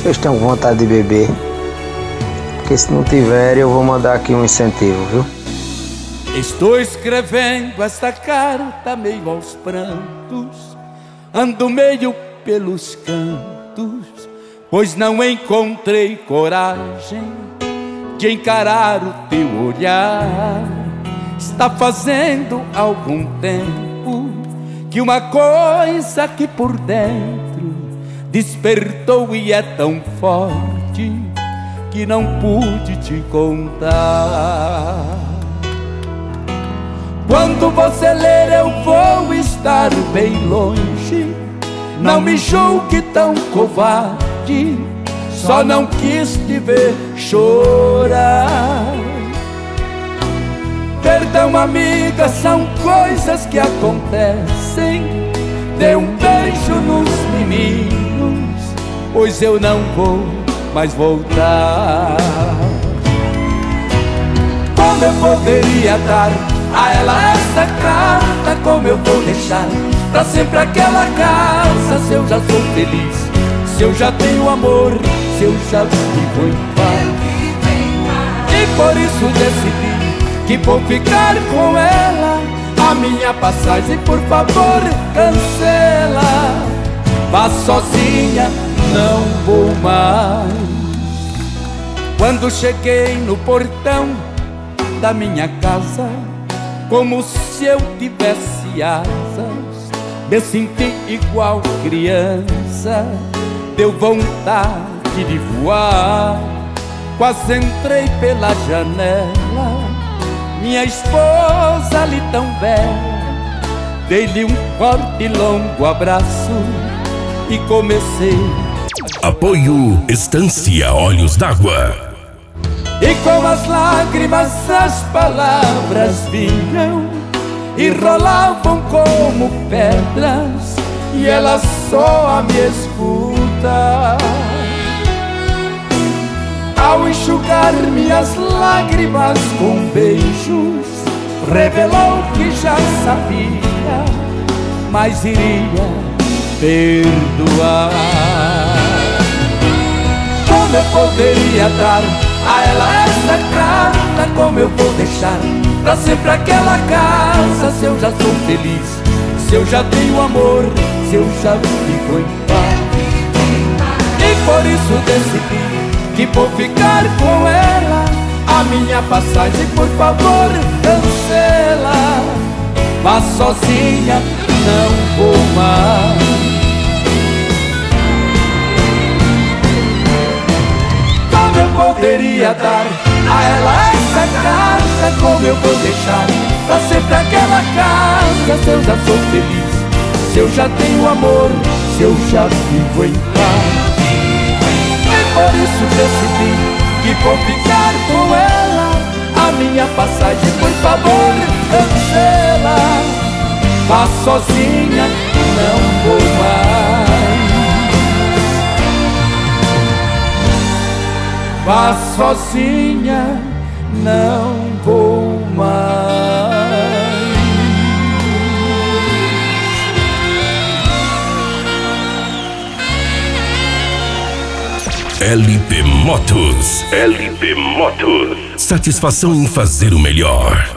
vocês estão com vontade de beber. Porque se não tiverem, eu vou mandar aqui um incentivo, viu? Estou escrevendo esta carta meio aos prantos, ando meio pelos cantos, pois não encontrei coragem de encarar o teu olhar. Está fazendo algum tempo que uma coisa aqui por dentro despertou e é tão forte que não pude te contar. Quando você ler eu vou estar bem longe. Não me julgue tão covarde, só não quis te ver chorar. Perdão, amiga, são coisas que acontecem. Dê um beijo nos meninos, pois eu não vou mais voltar. Como eu poderia dar a ela essa carta? Como eu vou deixar pra sempre aquela casa? Se eu já sou feliz, se eu já tenho amor, se eu já vivo em paz. E por isso decidi que vou ficar com ela. A minha passagem, por favor, cancela. Vá sozinha, não vou mais. Quando cheguei no portão da minha casa, como se eu tivesse asas, me senti igual criança. Deu vontade de voar, quase entrei pela janela. Minha esposa ali tão velha, dei-lhe um forte e longo abraço e comecei. Apoio Estância Olhos d'Água. E com as lágrimas as palavras vinham e rolavam como pedras, e ela só me escuta. Ao enxugar minhas lágrimas com beijos, revelou que já sabia, mas iria perdoar. Como eu poderia dar a ela essa carta? Como eu vou deixar pra sempre aquela casa? Se eu já sou feliz, se eu já tenho amor, se eu já vivo em paz. E por isso decidi que vou ficar com ela. A minha passagem, por favor, cancela. Vá sozinha, não vou mais. Como eu poderia dar a ela essa carta? Como eu vou deixar pra sempre aquela casa? Se eu já sou feliz, se eu já tenho amor, se eu já vivo em paz. Por isso decidi que vou ficar com ela. A minha passagem, por favor, cancela. Vá sozinha, não vou mais. Vá sozinha, não vou mais. LP Motos. LP Motos. Satisfação em fazer o melhor.